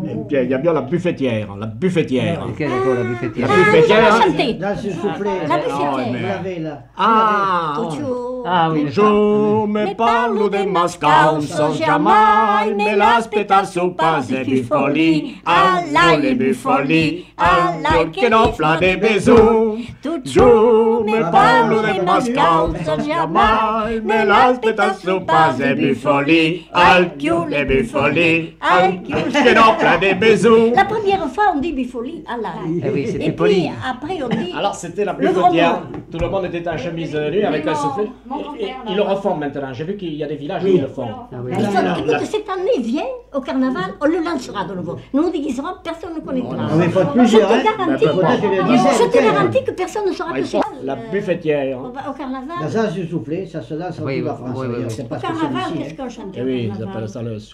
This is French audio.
Il y a bien la buffetière, la buffetière. Quelle est la buffetière? La buffetière. Chanter. Là, c'est soufflé. La buffetière. Vous l'avez là. Ah, Ah oui. je me parlo de Mascauso, jamais me l'aspettasso pas e bufoli, alla le bufoli, alla che non fla de besù. Je me parlo de Mascauso, jamais me l'aspettasso pas e bufoli, al più le bufoli, al che non fla de besù. La première fois, on dit bifoli à l'ail. Eh oui, c'était Et poli. puis après, on dit. Alors c'était la Le buffetière, gros tout le monde était en chemise de nuit avec un soufflet. Ils le refont maintenant, j'ai vu qu'il y a des villages où ils le font. Écoute, cette année vient au carnaval, on le lancera de nouveau. Nous déguiserons, personne ne connaîtra. Mais il faut être plusieurs, hein. Je te garantis que personne ne saura que c'est. La buffetière. Au carnaval. Là, ça, c'est soufflé, ça se lance en Oui, toute la oui, France. oui, oui. C'est Au pas ce que carnaval, c'est ici, qu'est-ce hein. qu'on chante Eh au oui, ils carnaval? appellent ça le